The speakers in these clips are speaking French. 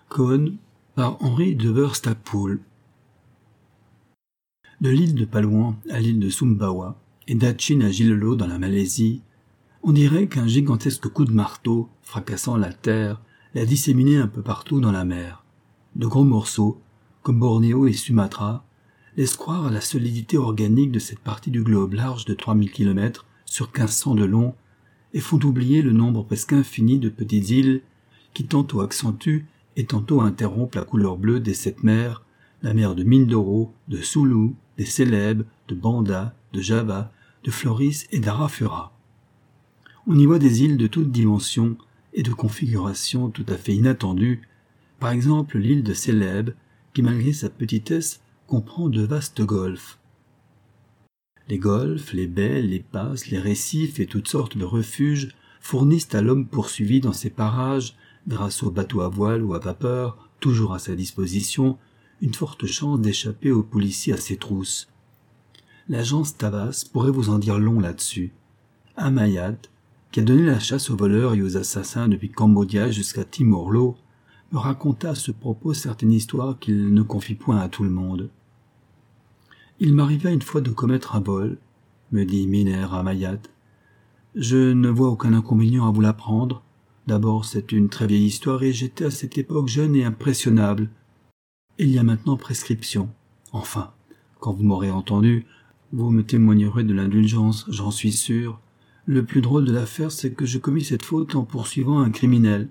Cohen par Henry Dever Stackpoole. De l'île de Palawan à l'île de Sumbawa et d'Achin à Gilolo dans la Malaisie, on dirait qu'un gigantesque coup de marteau, fracassant la terre, l'a disséminé un peu partout dans la mer. De gros morceaux, comme Bornéo et Sumatra, laissent croire à la solidité organique de cette partie du globe large de 3000 km sur 1500 de long et font oublier le nombre presque infini de petites îles qui tantôt accentuent et tantôt interrompent la couleur bleue des sept mers, la mer de Mindoro, de Sulu, des Célèbes, de Banda, de Java, de Floris et d'Arafura. On y voit des îles de toutes dimensions et de configurations tout à fait inattendues, par exemple l'île de Célèbes, qui malgré sa petitesse comprend de vastes golfes. Les golfes, les baies, les passes, les récifs et toutes sortes de refuges fournissent à l'homme poursuivi dans ces parages, grâce aux bateaux à voile ou à vapeur, toujours à sa disposition, une forte chance d'échapper aux policiers à ses trousses. L'agence Tavas pourrait vous en dire long là-dessus. Amayat, qui a donné la chasse aux voleurs et aux assassins depuis Cambodia jusqu'à Timor-Lo, me raconta à ce propos certaines histoires qu'il ne confie point à tout le monde. Il m'arriva une fois de commettre un vol, me dit Miner Amayat. Je ne vois aucun inconvénient à vous l'apprendre. D'abord, c'est une très vieille histoire et j'étais à cette époque jeune et impressionnable. Il y a maintenant prescription. Enfin, quand vous m'aurez entendu, vous me témoignerez de l'indulgence, j'en suis sûr. Le plus drôle de l'affaire, c'est que je commis cette faute en poursuivant un criminel.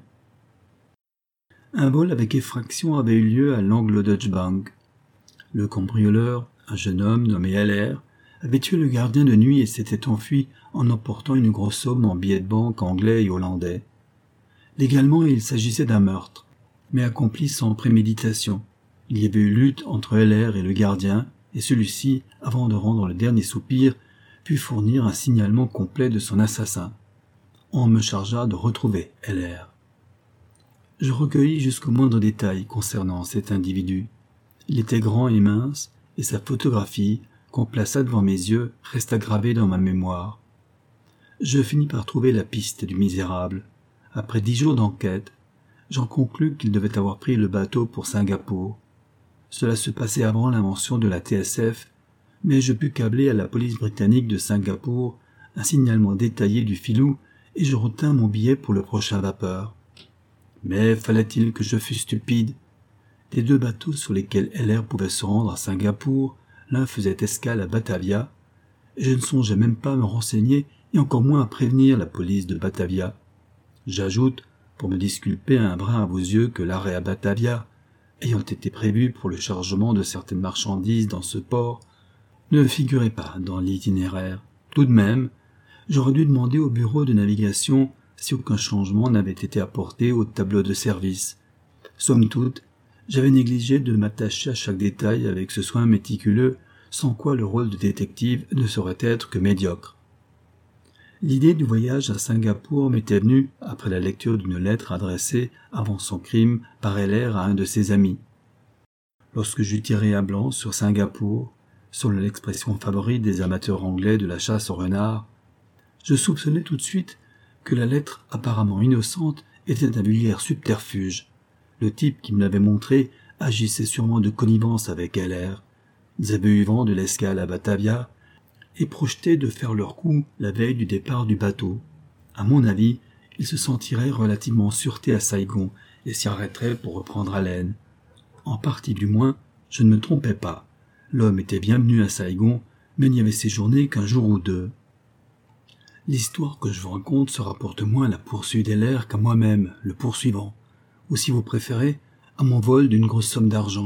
Un vol avec effraction avait eu lieu à l'Anglo-Dutch Bank. Le cambrioleur, un jeune homme nommé LR, avait tué le gardien de nuit et s'était enfui en emportant une grosse somme en billets de banque anglais et hollandais. Légalement, il s'agissait d'un meurtre, mais accompli sans préméditation. Il y avait eu lutte entre LR et le gardien, et celui-ci, avant de rendre le dernier soupir, put fournir un signalement complet de son assassin. On me chargea de retrouver LR. Je recueillis jusqu'au moindre détail concernant cet individu. Il était grand et mince, et sa photographie, qu'on plaça devant mes yeux, resta gravée dans ma mémoire. Je finis par trouver la piste du misérable. Après 10 jours d'enquête, j'en conclus qu'il devait avoir pris le bateau pour Singapour. Cela se passait avant l'invention de la TSF, mais je pus câbler à la police britannique de Singapour un signalement détaillé du filou et je retins mon billet pour le prochain vapeur. Mais fallait-il que je fusse stupide? Les deux bateaux sur lesquels LR pouvait se rendre à Singapour, l'un faisait escale à Batavia, et je ne songeais même pas à me renseigner et encore moins à prévenir la police de Batavia. J'ajoute, pour me disculper un brin à vos yeux, que l'arrêt à Batavia, ayant été prévu pour le chargement de certaines marchandises dans ce port, ne figurait pas dans l'itinéraire. Tout de même, j'aurais dû demander au bureau de navigation si aucun changement n'avait été apporté au tableau de service. Somme toute, j'avais négligé de m'attacher à chaque détail avec ce soin méticuleux, sans quoi le rôle de détective ne saurait être que médiocre. L'idée du voyage à Singapour m'était venue après la lecture d'une lettre adressée avant son crime par LR à un de ses amis. Lorsque j'eus tiré à blanc sur Singapour, selon l'expression favorite des amateurs anglais de la chasse au renard, je soupçonnais tout de suite que la lettre apparemment innocente était un vulgaire subterfuge. Le type qui me l'avait montré agissait sûrement de connivence avec LR. Ils avaient eu vent de l'escale à Batavia et projetaient de faire leur coup la veille du départ du bateau. À mon avis, ils se sentiraient relativement en sûreté à Saigon et s'y arrêteraient pour reprendre haleine. En partie du moins, je ne me trompais pas. L'homme était bienvenu à Saigon, mais n'y avait séjourné qu'un jour ou deux. L'histoire que je vous raconte se rapporte moins à la poursuite d'LR qu'à moi-même, le poursuivant, ou si vous préférez, à mon vol d'une grosse somme d'argent.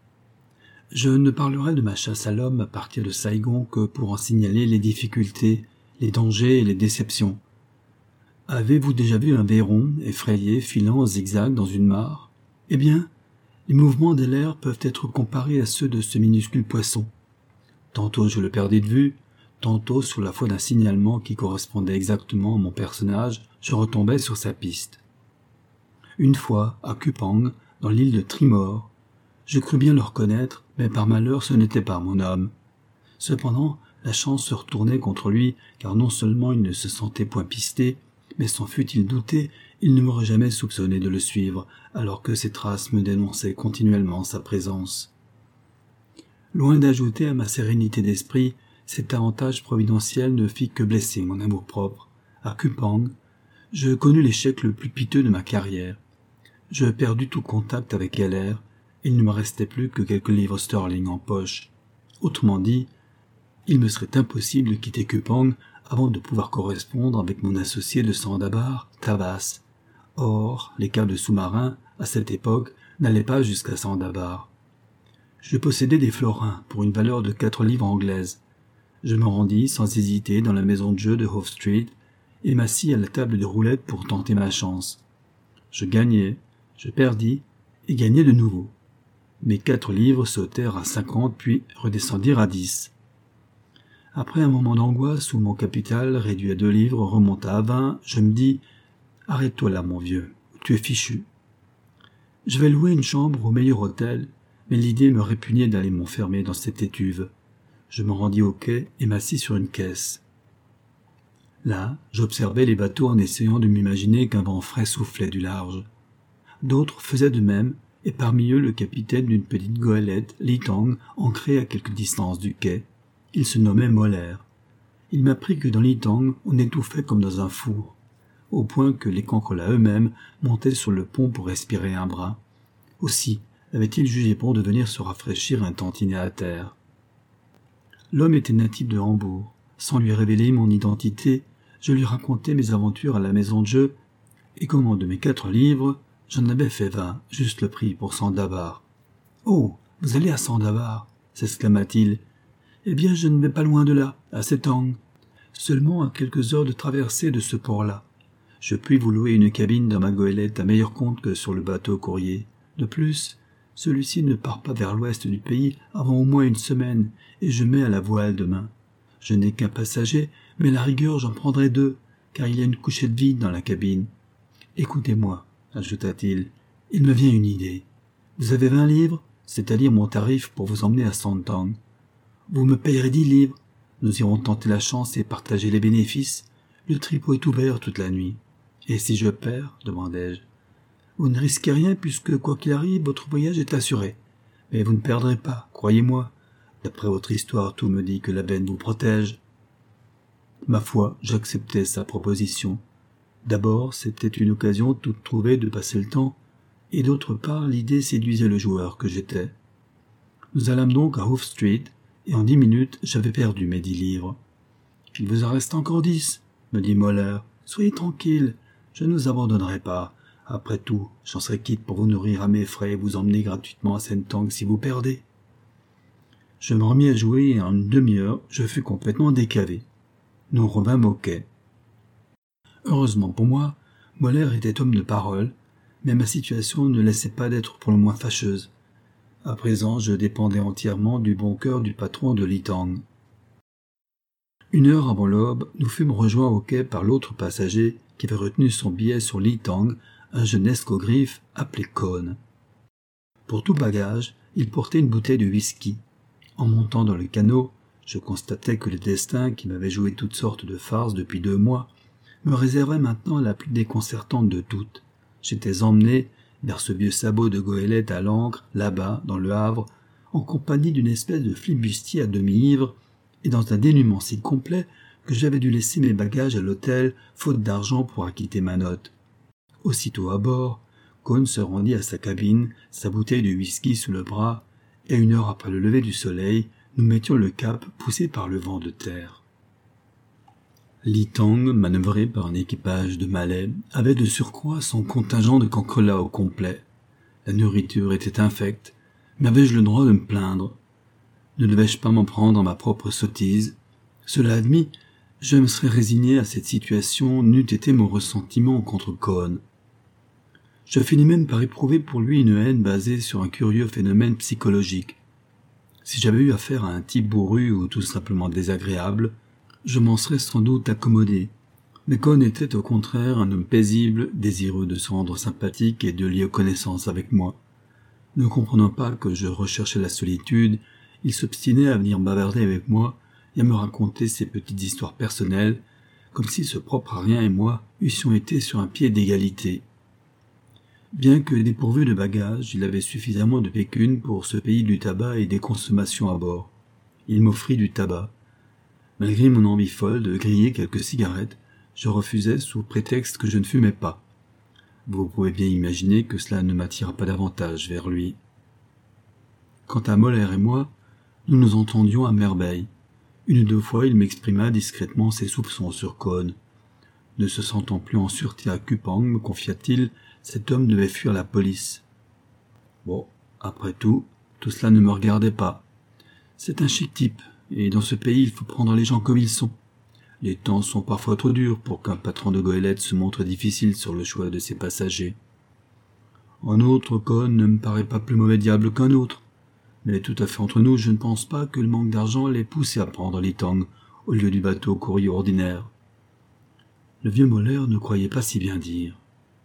Je ne parlerai de ma chasse à l'homme à partir de Saigon que pour en signaler les difficultés, les dangers et les déceptions. Avez-vous déjà vu un vaison effrayé filant en zigzag dans une mare? Eh bien, les mouvements d'LR peuvent être comparés à ceux de ce minuscule poisson. Tantôt je le perdais de vue, tantôt sous la foi d'un signalement qui correspondait exactement à mon personnage, je retombais sur sa piste. Une fois, à Kupang, dans l'île de Timor, je crus bien le reconnaître, mais par malheur ce n'était pas mon homme. Cependant, la chance se retournait contre lui, car non seulement il ne se sentait point pisté, mais s'en fût-il douté, il ne m'aurait jamais soupçonné de le suivre, alors que ses traces me dénonçaient continuellement sa présence. Loin d'ajouter à ma sérénité d'esprit, cet avantage providentiel ne fit que blesser mon amour-propre. À Kupang, je connus l'échec le plus piteux de ma carrière. Je perdus tout contact avec LR, et il ne me restait plus que quelques livres sterling en poche. Autrement dit, il me serait impossible de quitter Kupang avant de pouvoir correspondre avec mon associé de Sandabar, Tavas. Or, les câbles sous-marins, à cette époque, n'allaient pas jusqu'à Sandabar. Je possédais des florins pour une valeur de 4 livres anglaises. Je me rendis sans hésiter dans la maison de jeu de Howe Street et m'assis à la table de roulette pour tenter ma chance. Je gagnais, je perdis et gagnais de nouveau. Mes 4 livres sautèrent à 50 puis redescendirent à 10. Après un moment d'angoisse où mon capital, réduit à 2 livres, remonta à 20, je me dis « Arrête-toi là, mon vieux, tu es fichu. » Je vais louer une chambre au meilleur hôtel, mais l'idée me répugnait d'aller m'enfermer dans cette étuve. Je me rendis au quai et m'assis sur une caisse. Là, j'observais les bateaux en essayant de m'imaginer qu'un vent frais soufflait du large. D'autres faisaient de même, et parmi eux le capitaine d'une petite goélette, Li Tong, ancrée à quelque distance du quai. Il se nommait Molaire. Il m'apprit que dans Li Tong, on étouffait comme dans un four, au point que les cancrelats eux-mêmes montaient sur le pont pour respirer un bras. Aussi avait-il jugé bon de venir se rafraîchir un tantinet à terre. L'homme était natif de Hambourg. Sans lui révéler mon identité, je lui racontais mes aventures à la maison de jeu, et comment de mes 4 livres, j'en avais fait 20, juste le prix pour Sandabar. « Oh, vous allez à Sandabar » s'exclama-t-il. « Eh bien, je ne vais pas loin de là, à Setang, seulement à quelques heures de traversée de ce port-là. Je puis vous louer une cabine dans ma goélette à meilleur compte que sur le bateau courrier. De plus, celui-ci ne part pas vers l'ouest du pays avant au moins une semaine, et je mets à la voile demain. Je n'ai qu'un passager, mais à la rigueur j'en prendrai 2, car il y a une couchette vide dans la cabine. Écoutez-moi, ajouta-t-il, il me vient une idée. Vous avez 20 livres, c'est-à-dire mon tarif pour vous emmener à Santang. Vous me payerez 10 livres. Nous irons tenter la chance et partager les bénéfices. Le tripot est ouvert toute la nuit. Et si je perds, demandai-je. Vous ne risquez rien puisque, quoi qu'il arrive, votre voyage est assuré. Mais vous ne perdrez pas, croyez-moi. D'après votre histoire, tout me dit que la veine vous protège. Ma foi, j'acceptai sa proposition. D'abord, c'était une occasion toute trouvée de passer le temps, et d'autre part, l'idée séduisait le joueur que j'étais. Nous allâmes donc à Howe Street, et en 10 minutes, j'avais perdu mes 10 livres. « Il vous en reste encore 10, me dit Molaire. « Soyez tranquille, je ne vous abandonnerai pas. Après tout, j'en serai quitte pour vous nourrir à mes frais et vous emmener gratuitement à Sentang si vous perdez. » Je me remis à jouer et en une demi-heure, je fus complètement décavé. Nous revînmes au quai. Heureusement pour moi, Molaire était homme de parole, mais ma situation ne laissait pas d'être pour le moins fâcheuse. À présent, je dépendais entièrement du bon cœur du patron de Li Tang. 1 heure avant l'aube, nous fûmes rejoints au quai par l'autre passager qui avait retenu son billet sur Li Tang, un jeune escogriffe appelé Cohn. Pour tout bagage, il portait une bouteille de whisky. En montant dans le canot, je constatais que le destin, qui m'avait joué toutes sortes de farces depuis 2 mois, me réservait maintenant la plus déconcertante de toutes. J'étais emmené vers ce vieux sabot de goélette à l'ancre, là-bas, dans le Havre, en compagnie d'une espèce de flibustier à demi-ivre, et dans un dénuement si complet que j'avais dû laisser mes bagages à l'hôtel, faute d'argent pour acquitter ma note. Aussitôt à bord, Cohn se rendit à sa cabine, sa bouteille de whisky sous le bras, et 1 heure après le lever du soleil, nous mettions le cap poussé par le vent de terre. Li Tang, manœuvré par un équipage de Malais, avait de surcroît son contingent de cancrelats au complet. La nourriture était infecte, mais avais-je le droit de me plaindre? Ne devais-je pas m'en prendre à ma propre sottise? Cela admis, je me serais résigné à cette situation n'eût été mon ressentiment contre Cohn. Je finis même par éprouver pour lui une haine basée sur un curieux phénomène psychologique. Si j'avais eu affaire à un type bourru ou tout simplement désagréable, je m'en serais sans doute accommodé. Mais Cohn était au contraire un homme paisible, désireux de se rendre sympathique et de lier connaissance avec moi. Ne comprenant pas que je recherchais la solitude, il s'obstinait à venir bavarder avec moi et à me raconter ses petites histoires personnelles, comme si ce propre à rien et moi eussions été sur un pied d'égalité. Bien que dépourvu de bagages, il avait suffisamment de pécune pour se payer du tabac et des consommations à bord. Il m'offrit du tabac. Malgré mon envie folle de griller quelques cigarettes, je refusais sous prétexte que je ne fumais pas. Vous pouvez bien imaginer que cela ne m'attira pas davantage vers lui. Quant à Moller et moi, nous nous entendions à merveille. Une ou deux fois, il m'exprima discrètement ses soupçons sur Cohn. Ne se sentant plus en sûreté à Kupang, me confia-t-il, cet homme devait fuir la police. Bon, après tout cela ne me regardait pas. C'est un chic type, et dans ce pays, il faut prendre les gens comme ils sont. Les temps sont parfois trop durs pour qu'un patron de goélette se montre difficile sur le choix de ses passagers. En outre, Cohn ne me paraît pas plus mauvais diable qu'un autre. Mais tout à fait entre nous, je ne pense pas que le manque d'argent l'ait poussé à prendre l'Itang au lieu du bateau courrier ordinaire. Le vieux Moller ne croyait pas si bien dire.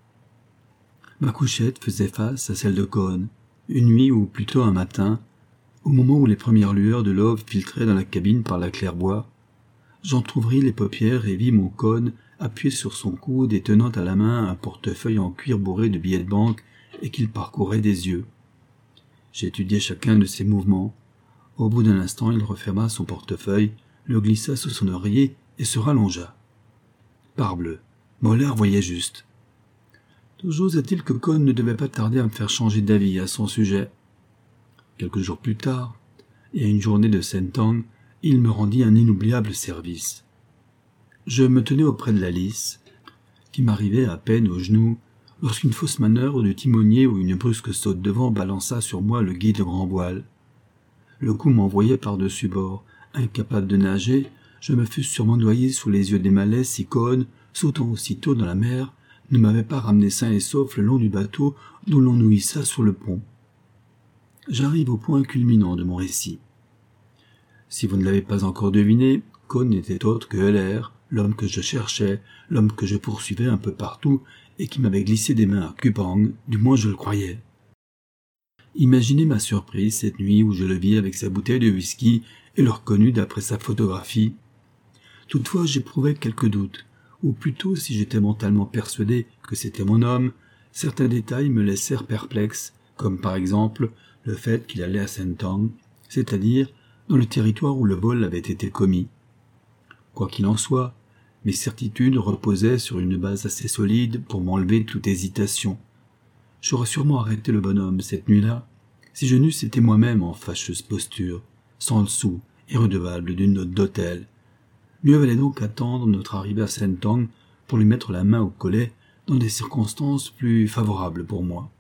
Ma couchette faisait face à celle de Cohn, une nuit ou plutôt un matin, au moment où les premières lueurs de l'aube filtraient dans la cabine par la claire-voie. J'entr'ouvris les paupières et vis mon Cohn appuyé sur son coude et tenant à la main un portefeuille en cuir bourré de billets de banque et qu'il parcourait des yeux. J'étudiai chacun de ses mouvements. Au bout d'un instant, il referma son portefeuille, le glissa sous son oreiller et se rallongea. Parbleu, Moller voyait juste. Toujours est-il que Cohn ne devait pas tarder à me faire changer d'avis à son sujet. Quelques jours plus tard, et à une journée de Sentang, il me rendit un inoubliable service. Je me tenais auprès de la lisse, qui m'arrivait à peine aux genoux, lorsqu'une fausse manœuvre du timonier ou une brusque saute de vent balança sur moi le guide grand voile. Le coup m'envoyait par-dessus bord. Incapable de nager, je me fusse sûrement noyé sous les yeux des malais si Cohn, sautant aussitôt dans la mer, ne m'avait pas ramené sain et sauf le long du bateau d'où l'on nous hissa sur le pont. J'arrive au point culminant de mon récit. Si vous ne l'avez pas encore deviné, Cohn n'était autre que Heller, l'homme que je cherchais, l'homme que je poursuivais un peu partout et qui m'avait glissé des mains à Kupang, du moins je le croyais. Imaginez ma surprise cette nuit où je le vis avec sa bouteille de whisky et le reconnus d'après sa photographie. Toutefois, j'éprouvais quelques doutes, ou plutôt, si j'étais mentalement persuadé que c'était mon homme, certains détails me laissèrent perplexe, comme par exemple le fait qu'il allait à Sentang, c'est-à-dire dans le territoire où le vol avait été commis. Quoi qu'il en soit, mes certitudes reposaient sur une base assez solide pour m'enlever toute hésitation. J'aurais sûrement arrêté le bonhomme cette nuit-là, si je n'eusse été moi-même en fâcheuse posture, sans le sou et redevable d'une note d'hôtel. Mieux valait donc attendre notre arrivée à Sentang pour lui mettre la main au collet dans des circonstances plus favorables pour moi.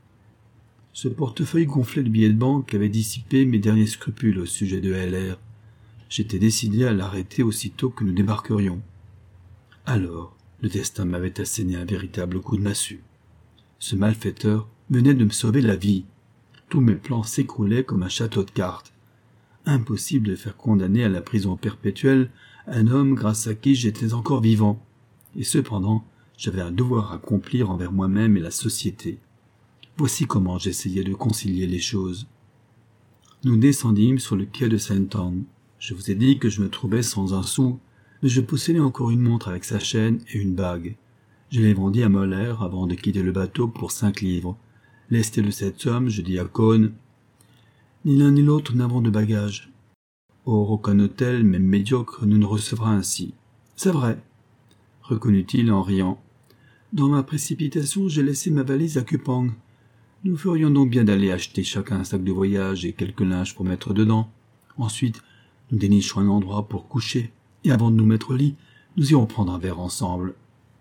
Ce portefeuille gonflé de billets de banque avait dissipé mes derniers scrupules au sujet de Heller. J'étais décidé à l'arrêter aussitôt que nous débarquerions. Alors, le destin m'avait asséné un véritable coup de massue. Ce malfaiteur venait de me sauver la vie. Tous mes plans s'écroulaient comme un château de cartes. Impossible de faire condamner à la prison perpétuelle un homme grâce à qui j'étais encore vivant. Et cependant, j'avais un devoir à accomplir envers moi-même et la société. Voici comment j'essayais de concilier les choses. Nous descendîmes sur le quai de Sentang. Je vous ai dit que je me trouvais sans un sou, mais je possédais encore une montre avec sa chaîne et une bague. Je les vendis à Moller avant de quitter le bateau pour 5 livres. Lesté de cette somme, je dis à Cohn, « Ni l'un ni l'autre n'avons de bagages. Or, aucun hôtel, même médiocre, ne nous recevra ainsi. »« C'est vrai, » reconnut-il en riant. « Dans ma précipitation, j'ai laissé ma valise à Kupang. Nous ferions donc bien d'aller acheter chacun un sac de voyage et quelques linges pour mettre dedans. Ensuite, nous dénicherons un endroit pour coucher, et avant de nous mettre au lit, nous irons prendre un verre ensemble. »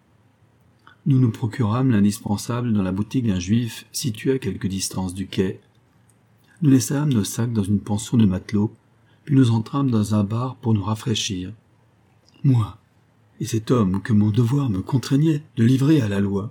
Nous nous procurâmes l'indispensable dans la boutique d'un juif situé à quelque distance du quai. Nous laissâmes nos sacs dans une pension de matelots, puis nous entrâmes dans un bar pour nous rafraîchir. Moi, et cet homme que mon devoir me contraignait de livrer à la loi.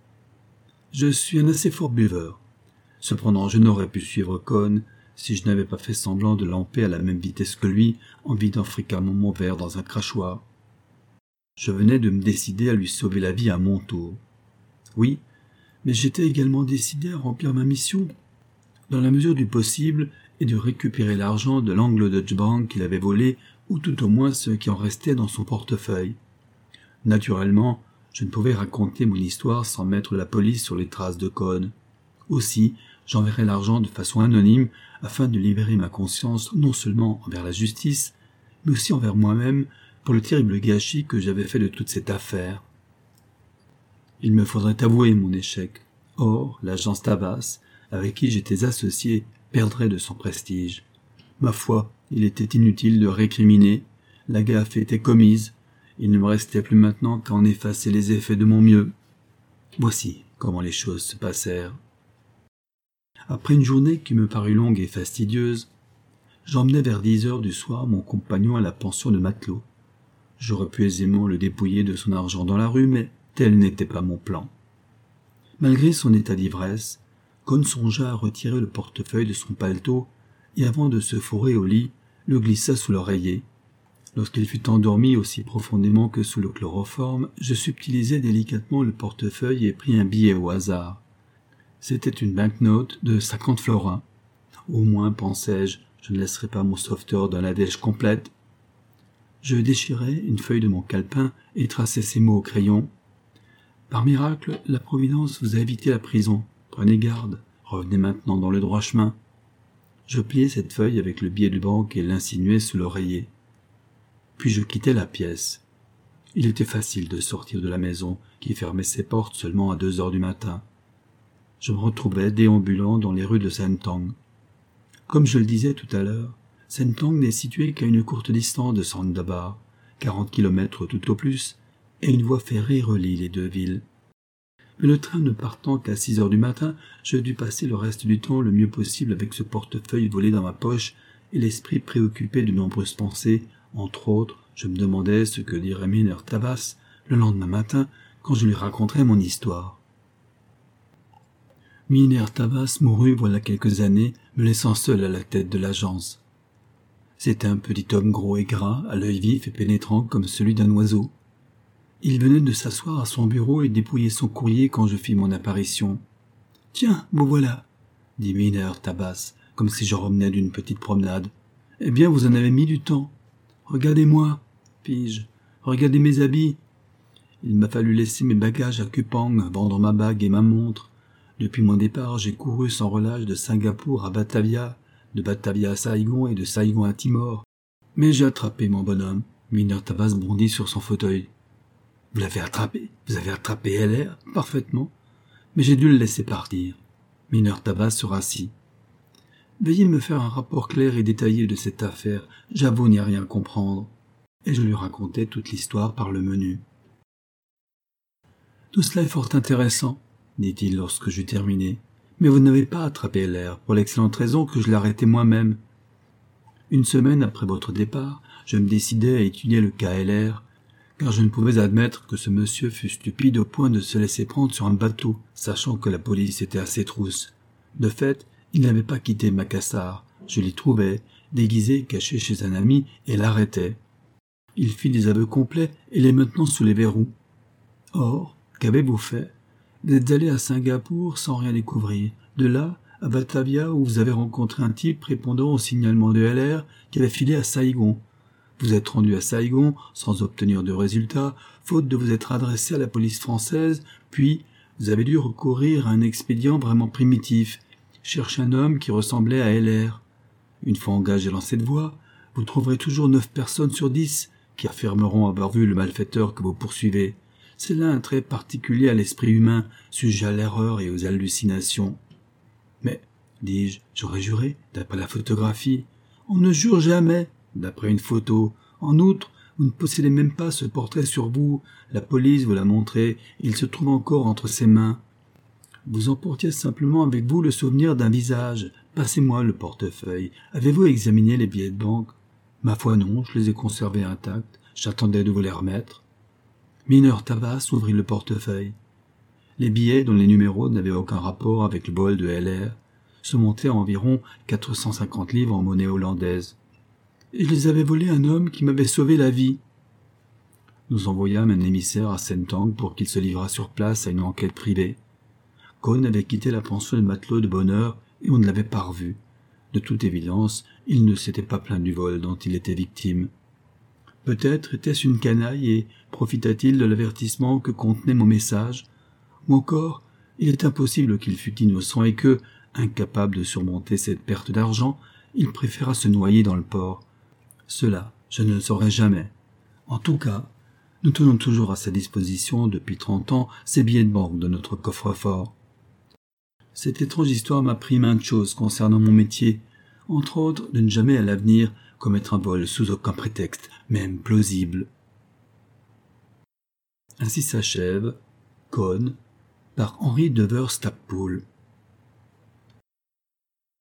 Je suis un assez fort buveur. Cependant, je n'aurais pu suivre Cohn si je n'avais pas fait semblant de lamper à la même vitesse que lui en vidant fréquemment mon verre dans un crachoir. Je venais de me décider à lui sauver la vie à mon tour. Oui, mais j'étais également décidé à remplir ma mission, dans la mesure du possible, et de récupérer l'argent de l'Anglo-Dutch Bank qu'il avait volé, ou tout au moins ce qui en restait dans son portefeuille. Naturellement, je ne pouvais raconter mon histoire sans mettre la police sur les traces de Cohn. Aussi, j'enverrai l'argent de façon anonyme afin de libérer ma conscience non seulement envers la justice, mais aussi envers moi-même pour le terrible gâchis que j'avais fait de toute cette affaire. Il me faudrait avouer mon échec. Or, l'agence Tabasse, avec qui j'étais associé, perdrait de son prestige. Ma foi, il était inutile de récriminer. La gaffe était commise. Il ne me restait plus maintenant qu'à en effacer les effets de mon mieux. Voici comment les choses se passèrent. Après une journée qui me parut longue et fastidieuse, j'emmenai vers 10 heures du soir mon compagnon à la pension de matelot. J'aurais pu aisément le dépouiller de son argent dans la rue, mais tel n'était pas mon plan. Malgré son état d'ivresse, Cohn songea à retirer le portefeuille de son paletot et avant de se fourrer au lit, le glissa sous l'oreiller. Lorsqu'il fut endormi aussi profondément que sous le chloroforme, je subtilisai délicatement le portefeuille et pris un billet au hasard. C'était une banknote de 50 florins. Au moins, pensai-je, je ne laisserai pas mon sauveteur dans la dèche complète. Je déchirai une feuille de mon calepin et traçai ces mots au crayon. Par miracle, la Providence vous a évité la prison. Prenez garde, revenez maintenant dans le droit chemin. Je pliai cette feuille avec le billet de banque et l'insinuai sous l'oreiller. Puis je quittai la pièce. Il était facile de sortir de la maison, qui fermait ses portes seulement à 2 heures du matin. Je me retrouvai déambulant dans les rues de Sentong. Comme je le disais tout à l'heure, Sentong n'est situé qu'à une courte distance de Sandabar, 40 kilomètres tout au plus, et une voie ferrée relie les deux villes. Mais le train ne partant qu'à 6 heures du matin, je dus passer le reste du temps le mieux possible avec ce portefeuille volé dans ma poche et l'esprit préoccupé de nombreuses pensées. Entre autres, je me demandais ce que dirait Miner Tabasse le lendemain matin quand je lui raconterais mon histoire. Miner Tabasse mourut voilà quelques années, me laissant seul à la tête de l'agence. C'était un petit homme gros et gras, à l'œil vif et pénétrant comme celui d'un oiseau. Il venait de s'asseoir à son bureau et dépouiller son courrier quand je fis mon apparition. « Tiens, vous voilà !» dit Miner Tabasse, comme si je revenais d'une petite promenade. « Eh bien, vous en avez mis du temps. Regardez-moi, fis-je. Regardez mes habits. Il m'a fallu laisser mes bagages à Kupang, vendre ma bague et ma montre. Depuis mon départ, j'ai couru sans relâche de Singapour à Batavia, de Batavia à Saigon et de Saigon à Timor. Mais j'ai attrapé mon bonhomme. » Miner Tabasse bondit sur son fauteuil. « Vous l'avez attrapé? Vous avez attrapé LR? Parfaitement. Mais j'ai dû le laisser partir. » Miner Tabasse se rassit. « Veuillez me faire un rapport clair et détaillé de cette affaire. J'avoue n'y rien comprendre. » Et je lui racontai toute l'histoire par le menu. « Tout cela est fort intéressant, » dit-il lorsque j'eus terminé. « Mais vous n'avez pas attrapé LR, pour l'excellente raison que je l'ai arrêté moi-même. Une semaine après votre départ, je me décidai à étudier le cas LR, car je ne pouvais admettre que ce monsieur fût stupide au point de se laisser prendre sur un bateau, sachant que la police était à ses trousses. De fait, il n'avait pas quitté Macassar. Je l'y trouvai, déguisé, caché chez un ami, et l'arrêtai. Il fit des aveux complets et il est maintenant sous les verrous. Or, qu'avez-vous fait? Vous êtes allé à Singapour sans rien découvrir. De là, à Batavia, où vous avez rencontré un type répondant au signalement de LR qui avait filé à Saigon. Vous êtes rendu à Saigon sans obtenir de résultat, faute de vous être adressé à la police française, puis vous avez dû recourir à un expédient vraiment primitif, chercher un homme qui ressemblait à LR. Une fois engagé dans cette voie, vous trouverez toujours 9 personnes sur 10 qui affirmeront avoir vu le malfaiteur que vous poursuivez. C'est là un trait particulier à l'esprit humain, sujet à l'erreur et aux hallucinations. Mais, dis-je, j'aurais juré, d'après la photographie. On ne jure jamais, d'après une photo. En outre, vous ne possédez même pas ce portrait sur vous. La police vous l'a montré, il se trouve encore entre ses mains. Vous emportiez simplement avec vous le souvenir d'un visage. Passez-moi le portefeuille. Avez-vous examiné les billets de banque? Ma foi non, je les ai conservés intacts. J'attendais de vous les remettre. Miner Tabasse ouvrit le portefeuille. Les billets, dont les numéros n'avaient aucun rapport avec le vol de LR, se montaient à environ 450 livres en monnaie hollandaise. Et je les avais volés à un homme qui m'avait sauvé la vie. Nous envoyâmes un émissaire à Sentong pour qu'il se livrât sur place à une enquête privée. Cohn avait quitté la pension de matelot de bonne heure et on ne l'avait pas revu. De toute évidence, il ne s'était pas plaint du vol dont il était victime. Peut-être était-ce une canaille et profita-t-il de l'avertissement que contenait mon message, ou encore il est impossible qu'il fût innocent et que, incapable de surmonter cette perte d'argent, il préféra se noyer dans le port. Cela, je ne le saurai jamais. En tout cas, nous tenons toujours à sa disposition depuis 30 ans ces billets de banque de notre coffre-fort. Cette étrange histoire m'a appris maintes choses concernant mon métier, entre autres de ne jamais à l'avenir commettre un vol sous aucun prétexte, même plausible. Ainsi s'achève Cône par Henri Dever Stappoul.